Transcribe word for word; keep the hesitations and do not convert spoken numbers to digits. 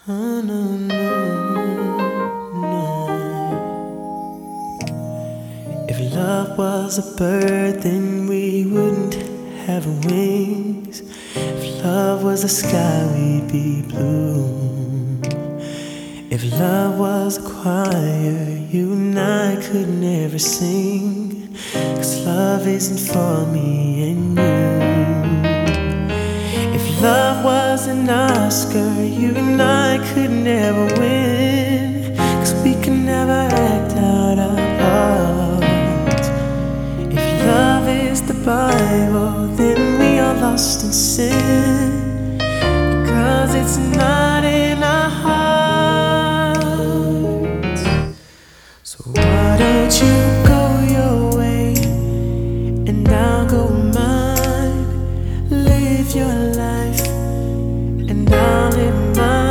Oh, no, no, no. If love was a bird, then we wouldn't have wings. If love was the sky, we'd be blue. If love was a choir, you and I could never sing, 'cause love isn't for me and you. If love was an Oscar, you and I could never win, 'cause we could never act out our parts. If love is the Bible, then we are lost in sin, because it's not